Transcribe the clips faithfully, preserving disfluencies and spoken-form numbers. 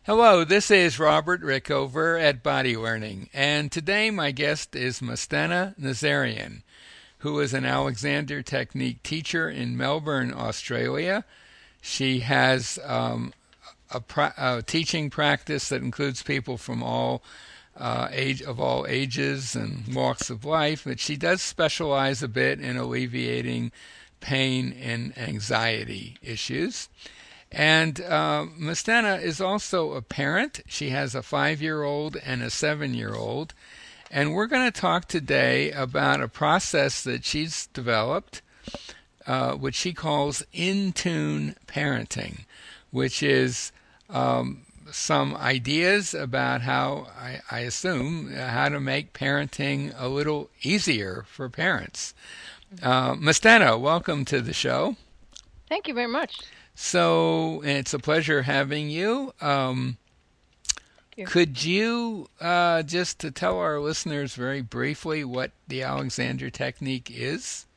Hello, this is Robert Rickover at Body Learning, and today my guest is Mastena Nazarian, who is an Alexander Technique teacher in Melbourne, Australia. She has um, a, pra- a teaching practice that includes people from all uh, age of all ages and walks of life, but she does specialize a bit in alleviating pain and anxiety issues. And uh, Mastena is also a parent. She has a five year old and a seven year old. And we're going to talk today about a process that she's developed, uh, which she calls in tune parenting, which is um, some ideas about how, I, I assume, how to make parenting a little easier for parents. Uh, Mastena, welcome to the show. Thank you very much. So it's a pleasure having you. Um, Thank you. could you uh, just to tell our listeners very briefly what the Alexander Technique is?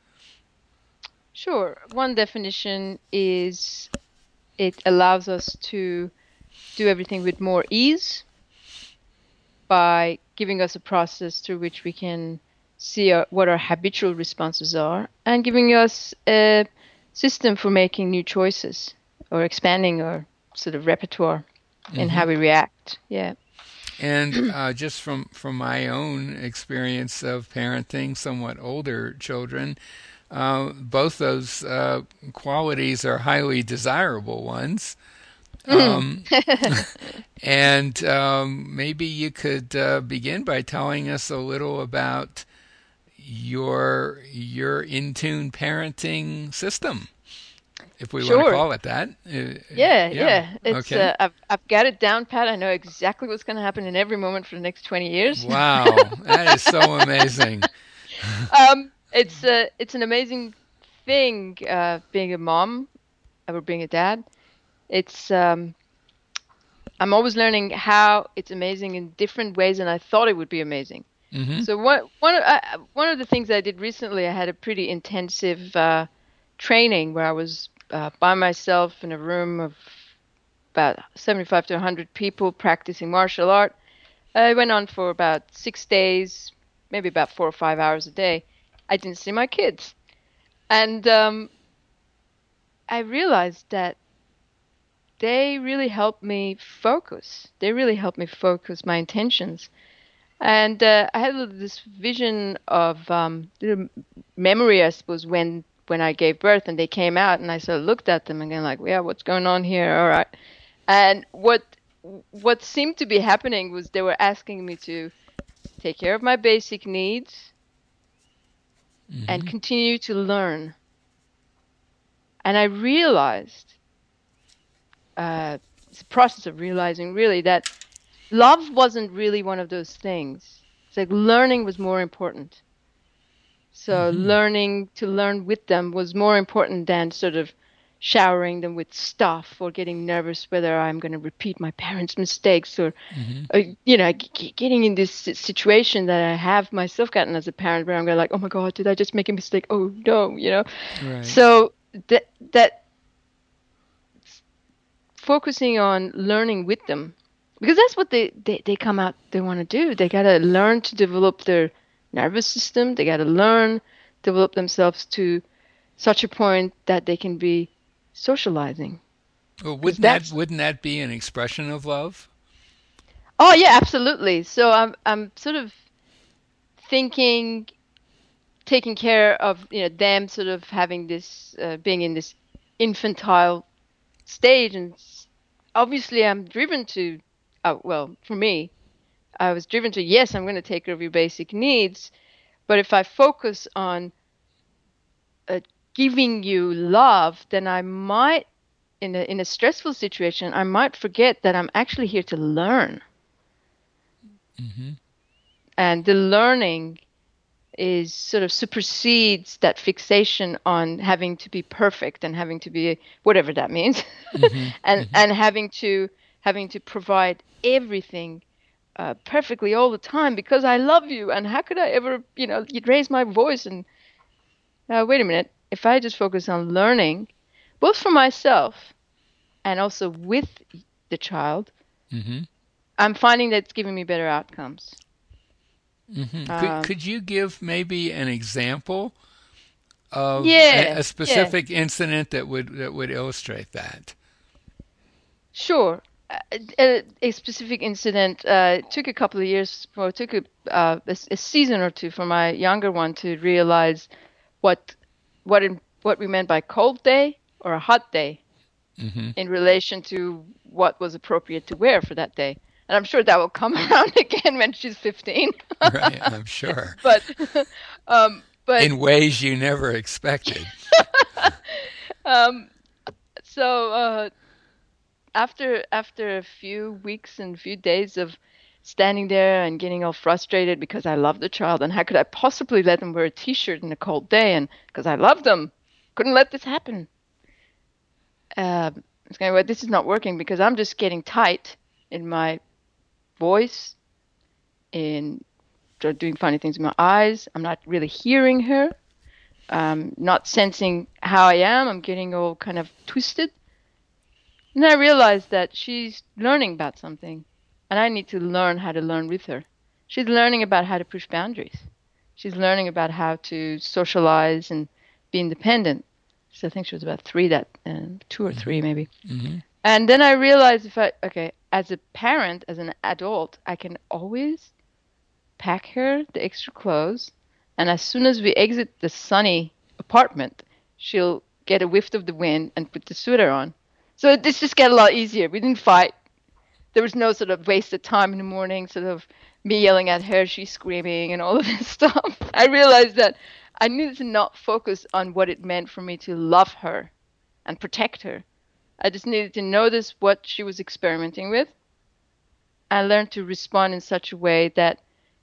Sure. One definition is it allows us to do everything with more ease by giving us a process through which we can see our, what our habitual responses are and giving us a system for making new choices or expanding our sort of repertoire in Hmm. how we react. Yeah. And uh, just from from my own experience of parenting somewhat older children, uh, both those uh, qualities are highly desirable ones. Mm. Um, and um, maybe you could uh, begin by telling us a little about your your in tune parenting system, if we want to Sure. call it that. Uh, Yeah, yeah. yeah. It's Okay. uh, I've I've got it down pat. I know exactly what's going to happen in every moment for the next twenty years. Wow, that is so amazing. Um, it's uh, it's an amazing thing uh, being a mom or being a dad. It's um, I'm always learning how it's amazing in different ways than I thought it would be amazing. Hmm. So one one of uh, one of the things I did recently, I had a pretty intensive uh, training where I was uh, by myself in a room of about seventy-five to one hundred people practicing martial art. Uh, it went on for about six days, maybe about four or five hours a day. I didn't see my kids. And um, I realized that they really helped me focus. They really helped me focus my intentions. And uh, I had this vision of um, little memory, I suppose, when when I gave birth and they came out, and I sort of looked at them and going like, "Yeah, what's going on here? All right." And what what seemed to be happening was they were asking me to take care of my basic needs and Hmm. continue to learn. And I realized, uh, it's a process of realizing really that love wasn't really one of those things. It's like learning was more important. So Hmm. learning to learn with them was more important than sort of showering them with stuff or getting nervous whether I'm going to repeat my parents' mistakes or, Hmm. uh, you know, g- g- getting in this si- situation that I have myself gotten as a parent where I'm going like, oh my God, did I just make a mistake? Oh no, you know. Right. So that that focusing on learning with them because that's what they they, they come out they want to do. They got to learn to develop their nervous system. They got to learn develop themselves to such a point that they can be socializing Well, because wouldn't that that's wouldn't that be an expression of love? oh yeah, absolutely. So i'm i'm sort of thinking taking care of you know them sort of having this uh, being in this infantile stage and s- obviously I'm driven to uh, well for me I was driven to, yes, I'm going to take care of your basic needs. But if I focus on uh, giving you love, then I might, in a, in a stressful situation, I might forget that I'm actually here to learn. Hmm. And the learning is sort of supersedes that fixation on having to be perfect and having to be whatever that means Hmm. and Hmm. and having to having to provide everything uh, perfectly all the time because I love you. And how could I ever, you know, you'd raise my voice and uh, wait a minute. If I just focus on learning, both for myself and also with the child, Mm-hmm. I'm finding that it's giving me better outcomes. Mm-hmm. Could Um, could you give maybe an example of a, yeah, a yeah, specific incident that would that would illustrate that? sure. Uh, A, a specific incident uh, it took a couple of years, well, it took a, uh, a, s- a season or two for my younger one to realize what what in, what we meant by cold day or a hot day Mm-hmm. in relation to what was appropriate to wear for that day. And I'm sure that will come around again when she's fifteen. Right, I'm sure. But um, but In ways you never expected. um, so uh, after after a few weeks and a few days of standing there and getting all frustrated because I love the child and how could I possibly let them wear a t-shirt in a cold day and because I love them, couldn't let this happen. Uh, it's going, well, this is not working because I'm just getting tight in my voice, in doing funny things with my eyes. I'm not really hearing her. Um, not sensing how I am. I'm getting all kind of twisted. And I realized that she's learning about something, and I need to learn how to learn with her. She's learning about how to push boundaries. She's learning about how to socialize and be independent. So I think she was about three, that uh, two or Mm-hmm. three maybe. Mm-hmm. And then I realized if I, okay, as a parent, as an adult, I can always pack her the extra clothes, and as soon as we exit the sunny apartment, she'll get a whiff of the wind and put the sweater on. So this just got a lot easier. We didn't fight. There was no sort of wasted time in the morning, sort of me yelling at her, she screaming, and all of this stuff. I realized that I needed to not focus on what it meant for me to love her and protect her. I just needed to notice what she was experimenting with and learn to respond in such a way that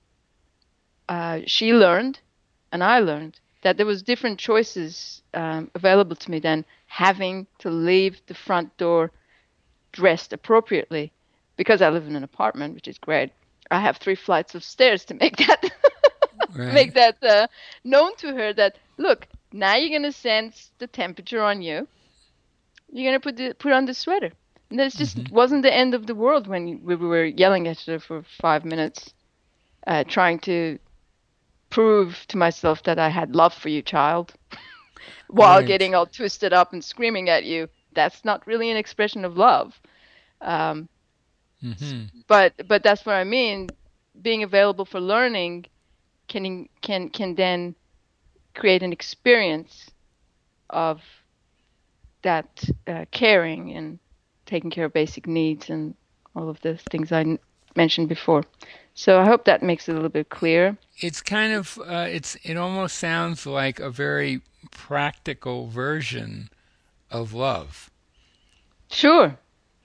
uh, she learned and I learned that there was different choices um, available to me than having to leave the front door dressed appropriately because I live in an apartment, which is great. I have three flights of stairs to make that Right. make that uh, known to her that look, now you're gonna sense the temperature on you. You're gonna put the, put on the sweater. And this Mm-hmm. just wasn't the end of the world when we were yelling at her for five minutes, uh, trying to prove to myself that I had love for you, child, while Right. getting all twisted up and screaming at you. That's not really an expression of love. Um, Mm-hmm. but but that's what I mean. Being available for learning can can can then create an experience of that uh, caring and taking care of basic needs and all of the things I n- mentioned before. So I hope that makes it a little bit clearer. It's kind of uh, it's it almost sounds like a very practical version of love. Sure.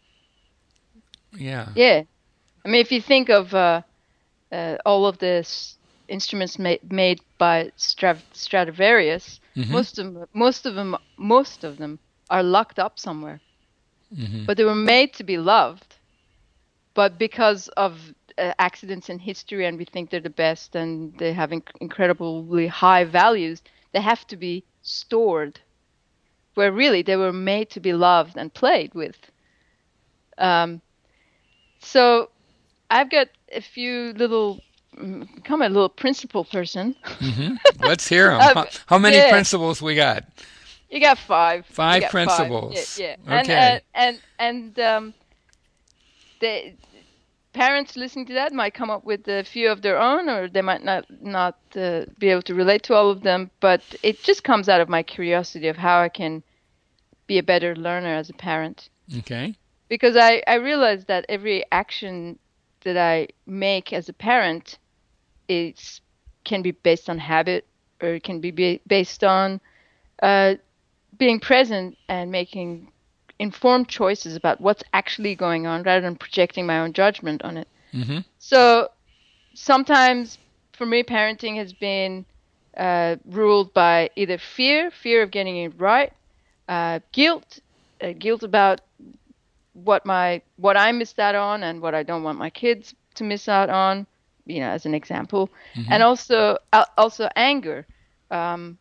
Yeah. Yeah. I mean, if you think of uh, uh, all of the s- instruments ma- made by Strav- Stradivarius, Mm-hmm. most of them, most of them, most of them are locked up somewhere. Mm-hmm. But they were made to be loved. But because of uh, accidents in history, and we think they're the best, and they have inc- incredibly high values, they have to be stored. Where really they were made to be loved and played with. Um, so I've got a few little, mm, become a little principal person. Mm-hmm. Let's hear them. Uh, How, how many yeah, principles we got? you got five. You Five got five. Yeah, principles. yeah. And Okay. and and and um, the parents listening to that might come up with a few of their own, or they might not not uh, be able to relate to all of them. But it just comes out of my curiosity of how I can be a better learner as a parent. Okay. Because I I realize that every action that I make as a parent is can be based on habit, or it can be, be based on uh, being present and making informed choices about what's actually going on rather than projecting my own judgment on it. Mm-hmm. So sometimes for me, parenting has been uh, ruled by either fear, fear of getting it right, uh, guilt, uh, guilt about what my what I missed out on and what I don't want my kids to miss out on, you know, as an example, Mm-hmm. and also uh, also anger, um,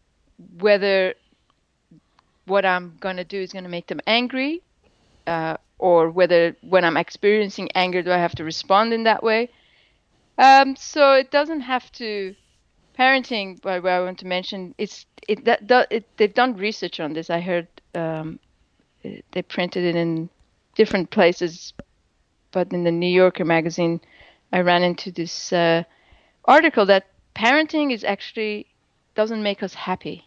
whether what I'm going to do is going to make them angry, uh, or whether when I'm experiencing anger, do I have to respond in that way? Um, so it doesn't have to parenting. But what I want to mention it's it that, that it, they've done research on this. I heard um, it- they printed it in different places, but in the New Yorker magazine, I ran into this uh, article that parenting is actually doesn't make us happy.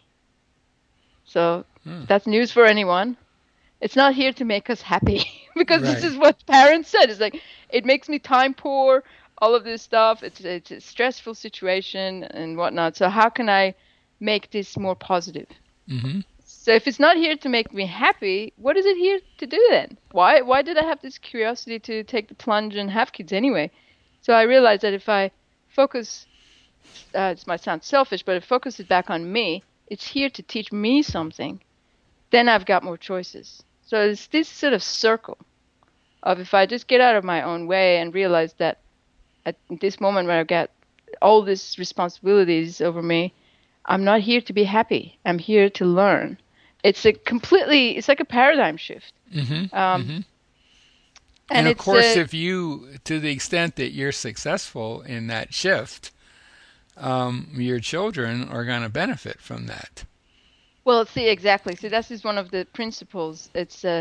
So Hmm. that's news for anyone. It's not here to make us happy because this Right. is what parents said. It's like it makes me time poor, all of this stuff. It's it's a stressful situation and whatnot. So how can I make this more positive? Mm-hmm. So if it's not here to make me happy, what is it here to do then? Why why did I have this curiosity to take the plunge and have kids anyway? So I realized that if I focus, uh, it might sound selfish, but if I focus it back on me, it's here to teach me something. Then I've got more choices. So it's this sort of circle of if I just get out of my own way and realize that at this moment where I've got all these responsibilities over me, I'm not here to be happy. I'm here to learn. It's a completely, it's like a paradigm shift. Mm-hmm. Um, Mm-hmm. And and of it's course, a, if you, to the extent that you're successful in that shift, um, your children are going to benefit from that. well, see, exactly. So this is one of the principles. It's a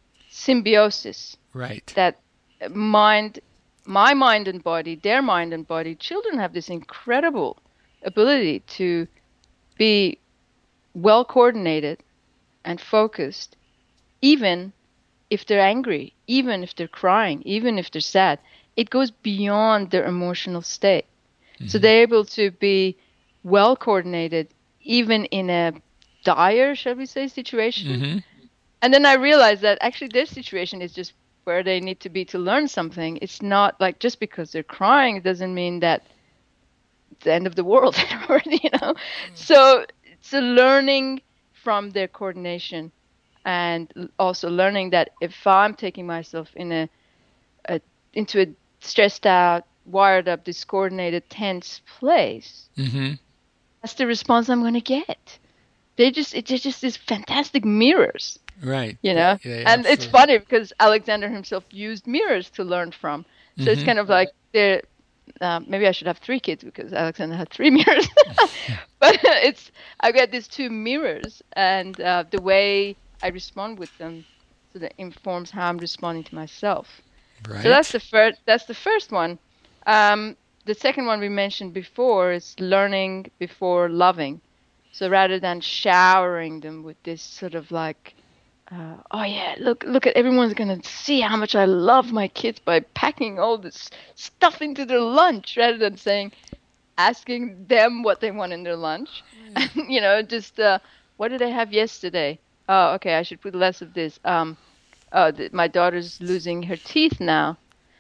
symbiosis Right. that mind, my mind and body, their mind and body, children have this incredible ability to be well coordinated and focused, even if they're angry, even if they're crying, even if they're sad. It goes beyond their emotional state. So Mm-hmm. they're able to be well coordinated, even in a dire, shall we say, situation. Mm-hmm. And then I realized that actually their situation is just where they need to be to learn something. It's not like just because they're crying, it doesn't mean that it's the end of the world, you know. So it's a learning from their coordination, and also learning that if I'm taking myself in a, a into a stressed out, wired up, discoordinated, tense place, Mm-hmm. that's the response I'm going to get. They just it's just these fantastic mirrors, Right. you They, know. they And it's absolutely. funny because Alexander himself used mirrors to learn from. So it's Mm-hmm. kind of like they're um, maybe I should have three kids because Alexander had three mirrors. But it's I got these two mirrors, and uh, the way I respond with them, so that informs how I'm responding to myself. So that's Right. the first. That's the first one. Um, the second one we mentioned before is learning before loving. So rather than showering them with this sort of like, uh, oh yeah, look, look at everyone's gonna see how much I love my kids by packing all this stuff into their lunch, rather than saying, asking them what they want in their lunch, and you know, just uh, what did I have yesterday? Oh, okay, I should put less of this. Um, oh, th- my daughter's losing her teeth now,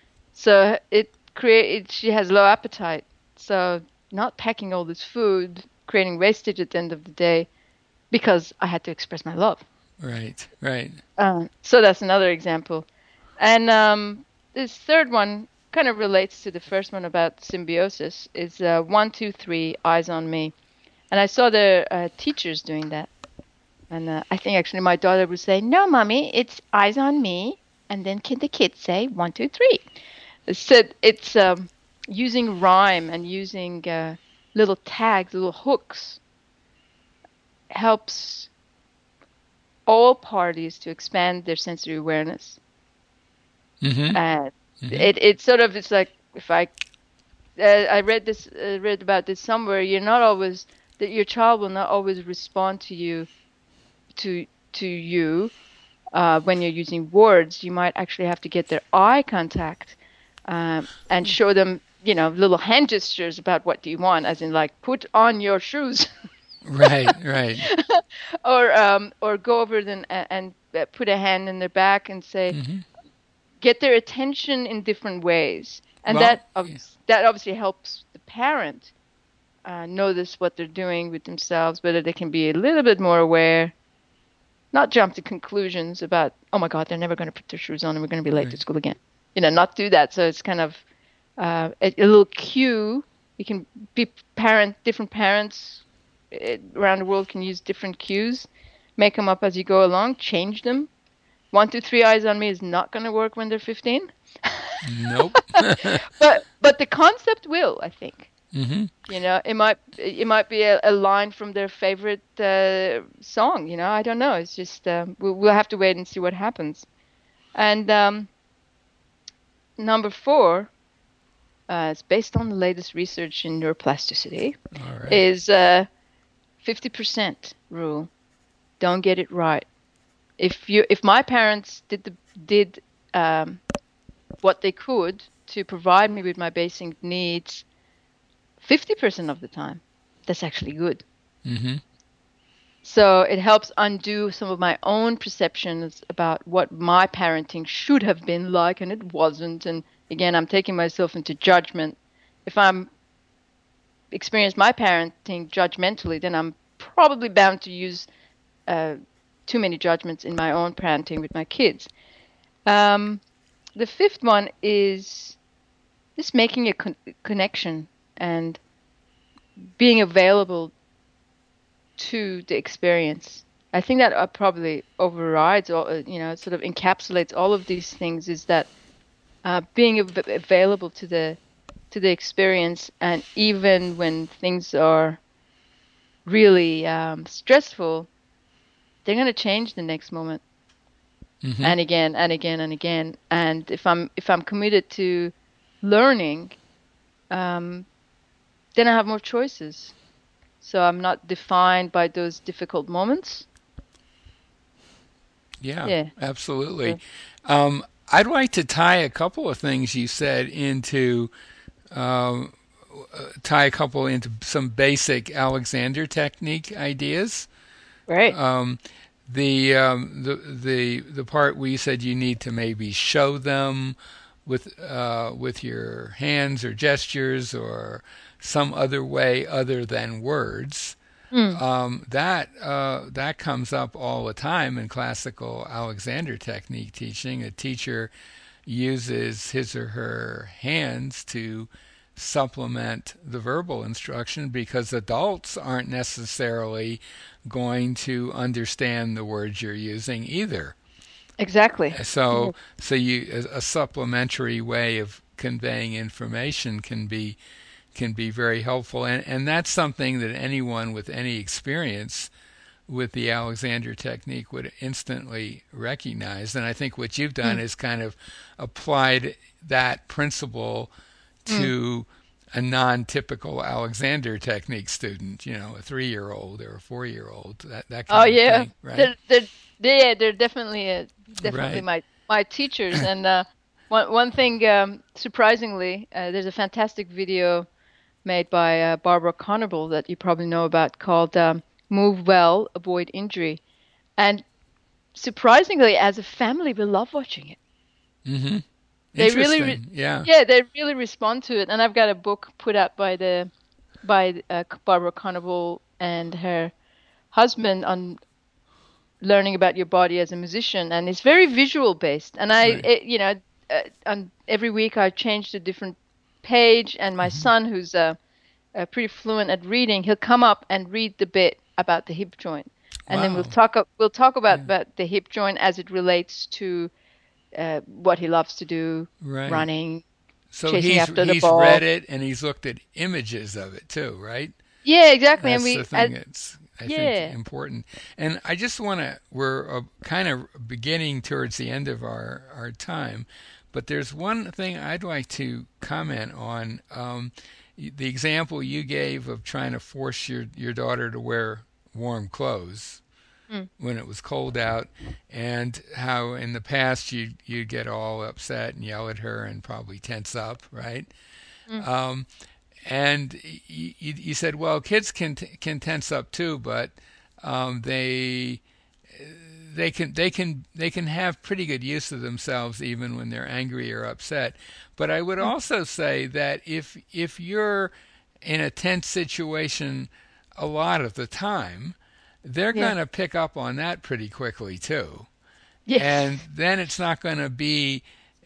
so it create she has low appetite. So not packing all this food, creating wastage at the end of the day because I had to express my love. Right. Right. Uh, so that's another example. And um, this third one kind of relates to the first one about symbiosis. Is uh, one, two, three, eyes on me. And I saw the uh, teachers doing that. And uh, I think actually my daughter would say, "No, mommy, it's eyes on me." And then can the kids say one, two, three? So it's um, using rhyme and using uh, little tags, little hooks helps all parties to expand their sensory awareness. Mm-hmm. And Mm-hmm. it it sort of it's like if I uh, I read this uh, read about this somewhere. You're not always that your child will not always respond to you to to you uh, when you're using words. You might actually have to get their eye contact um, and show them, you know, little hand gestures about what do you want, as in like put on your shoes, Right. Right. or um, or go over them and, and uh, put a hand in their back and say, Mm-hmm. get their attention in different ways, and Well, that yeah. obs- that obviously helps the parent uh, notice what they're doing with themselves, whether they can be a little bit more aware, not jump to conclusions about, oh my God, they're never going to put their shoes on and we're going to be late to Right. school again. You know, not do that. So it's kind of uh, a, a little cue. You can be parent, different parents uh, around the world can use different cues, make them up as you go along, change them one, two, three eyes on me is not going to work when they're fifteen. Nope. but but the concept will, I think. Mm-hmm. You know, it might it might be a, a line from their favorite uh, song. You know, I don't know. It's just um, we'll, we'll have to wait and see what happens. And um, number four, uh, it's based on the latest research in neuroplasticity, All right. is uh, fifty percent rule. Don't get it right. If you if my parents did the did um, what they could to provide me with my basic needs fifty percent of the time, that's actually good. Mm-hmm. So it helps undo some of my own perceptions about what my parenting should have been like, and it wasn't. And again, I'm taking myself into judgment. If I'm experience my parenting judgmentally, then I'm probably bound to use uh, too many judgments in my own parenting with my kids. Um, the fifth one is just making a con- connection and being available to the experience. I think that uh, probably overrides, or uh, you know, sort of encapsulates all of these things. Is that uh, being av- available to the to the experience, and even when things are really um, stressful, they're going to change the next moment, Mm-hmm. and again and again and again. And if I'm if I'm committed to learning, um, then I have more choices. So I'm not defined by those difficult moments. Yeah, Yeah. absolutely. So, Um, I'd like to tie a couple of things you said into um, tie a couple into some basic Alexander technique ideas. right. Um, the um, the the the part where you said you need to maybe show them with uh, with your hands or gestures or some other way other than words. Mm. Um, that uh, that comes up all the time in classical Alexander technique teaching. A teacher uses his or her hands to supplement the verbal instruction because adults aren't necessarily going to understand the words you're using either. Exactly. Yeah. So, so you a supplementary way of conveying information can be can be very helpful, and and that's something that anyone with any experience with the Alexander technique would instantly recognize. And I think what you've done Mm. is kind of applied that principle Mm. to a non-typical Alexander technique student, you know, a three-year-old or a four-year-old, that that Oh kind of yeah, thing, right? they're they're yeah they're definitely uh, definitely Right. my my teachers. And uh, one one thing um, surprisingly, uh, there's a fantastic video made by uh, Barbara Conable that you probably know about called um, "Move Well, Avoid Injury," and surprisingly, as a family, we love watching it. Mm-hmm. They really, re- Interesting. Yeah. yeah, they really respond to it. And I've got a book put out by the by uh, Barbara Conable and her husband on learning about your body as a musician, and it's very visual based. And I, Right. it, you know, uh, on every week I changed a different page, and my Mm-hmm. son, who's uh, uh, pretty fluent at reading, he'll come up and read the bit about the hip joint, and then we'll Wow. talk. ab- We'll talk about, Yeah. about the hip joint as it relates to uh, what he loves to do, Right. running, So chasing he's after the he's read ball. it and he's looked at images of it too, right? Yeah, exactly. And That's the we, thing uh, that's I think yeah. important. And I just want to we're uh, kind of beginning towards the end of our our time, but there's one thing I'd like to comment on. Um, the example you gave of trying to force your your daughter to wear warm clothes Mm, when it was cold out, and how in the past you you'd get all upset and yell at her and probably tense up, right? mm, Um, and you, you said, well, kids can can tense up too, but um, they they can they can they can have pretty good use of themselves even when they're angry or upset. But I would mm. also say that if if you're in a tense situation a lot of the time, they're Yeah. going to pick up on that pretty quickly too, Yes. and then it's not going to be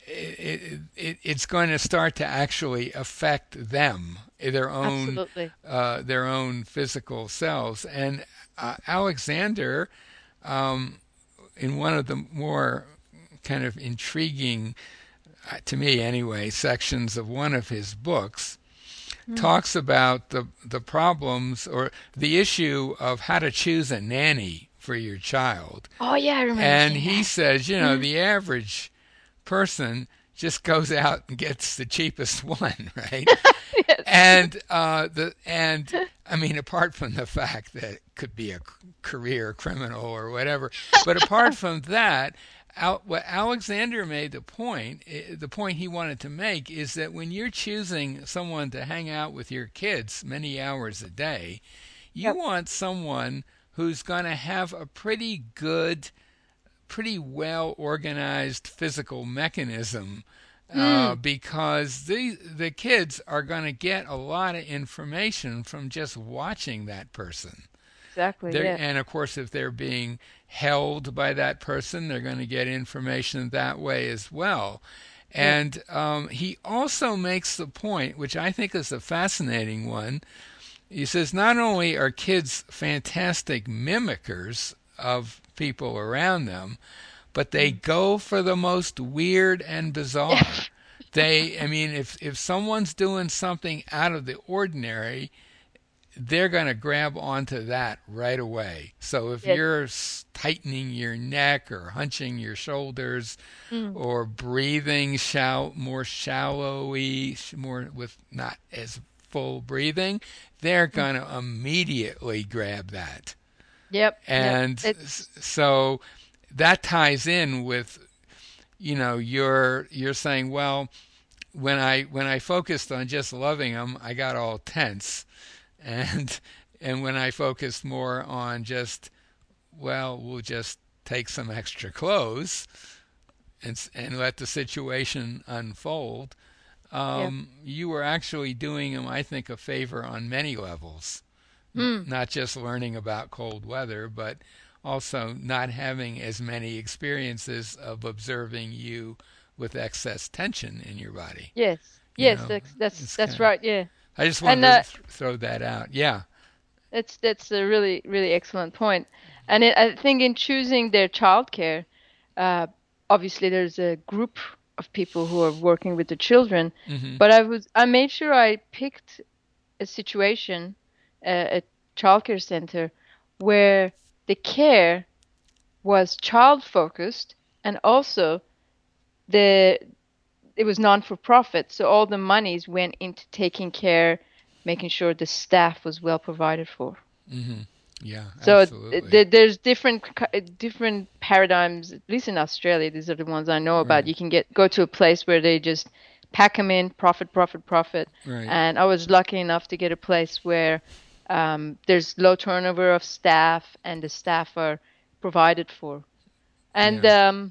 it, it, it's going to start to actually affect them, their own Absolutely. uh, their own physical selves. And uh, Alexander, um, in one of the more kind of intriguing, uh, to me anyway, sections of one of his books mm. talks about the the problems or the issue of how to choose a nanny for your child. Oh yeah, I remember. And he that. says, you know, mm. the average person just goes out and gets the cheapest one, right? Yes. And uh, the and I mean, apart from the fact that it could be a career criminal or whatever, but apart from that, Al, what Alexander made the point, the point he wanted to make is that when you're choosing someone to hang out with your kids many hours a day, you yep. want someone who's going to have a pretty good, pretty well organized physical mechanism. Uh, mm. Because the the kids are going to get a lot of information from just watching that person. Exactly. They're, yeah. And of course, if they're being held by that person, they're going to get information that way as well. And yeah. um, he also makes the point, which I think is a fascinating one. He says not only are kids fantastic mimickers of people around them, but they go for the most weird and bizarre. They, I mean, if if someone's doing something out of the ordinary, they're going to grab onto that right away. So if yes. you're tightening your neck or hunching your shoulders mm. or breathing shall, more shallowy, more with not as full breathing, they're going to mm. immediately grab that. Yep. And yep. so that ties in with, you know, you're you're saying, well, when I when I focused on just loving them, I got all tense, and and when I focused more on just, well, we'll just take some extra clothes, and and let the situation unfold, um, yeah. you were actually doing them, I think, a favor on many levels, mm. not just learning about cold weather, but also not having as many experiences of observing you with excess tension in your body. Yes, you yes, know, that's that's, that's kinda, right. Yeah, I just wanted and, uh, to th- throw that out. Yeah, that's that's a really really excellent point. And it, I think in choosing their childcare, uh, obviously there's a group of people who are working with the children, mm-hmm. but I was I made sure I picked a situation, uh, a childcare center, where the care was child focused and also the it was non-for-profit, so all the monies went into taking care, making sure the staff was well provided for. Mm-hmm. Yeah, so absolutely. th- there's different different paradigms. At least in Australia, these are the ones I know about. Right. You can get go to a place where they just pack them in, profit, profit, profit. Right. And I was lucky enough to get a place where um, there's low turnover of staff, and the staff are provided for. And yeah. um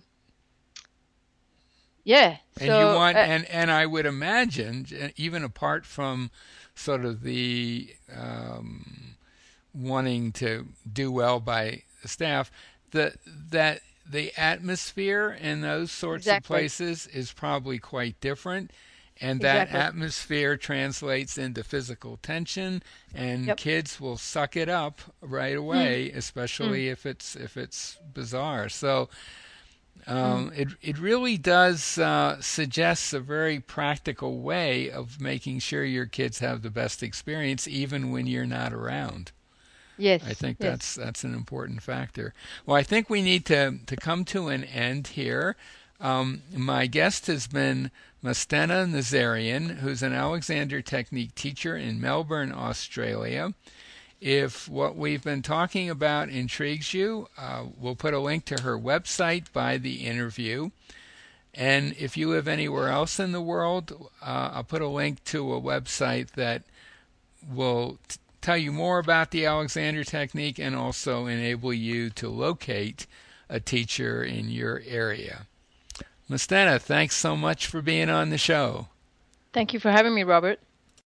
Yeah. And so, you want, uh, and and I would imagine, even apart from sort of the um, wanting to do well by the staff, that that the atmosphere in those sorts exactly. of places is probably quite different, and that exactly. atmosphere translates into physical tension, and yep. kids will suck it up right away, mm. especially mm. if it's if it's bizarre. So. Um, mm. It it really does uh, suggest a very practical way of making sure your kids have the best experience, even when you're not around. Yes, I think yes. that's that's an important factor. Well, I think we need to to come to an end here. Um, my guest has been Mastena Nazarian, who's an Alexander Technique teacher in Melbourne, Australia. If what we've been talking about intrigues you, uh, we'll put a link to her website by the interview. And if you live anywhere else in the world, uh, I'll put a link to a website that will t- tell you more about the Alexander Technique and also enable you to locate a teacher in your area. Mastena, thanks so much for being on the show. Thank you for having me, Robert.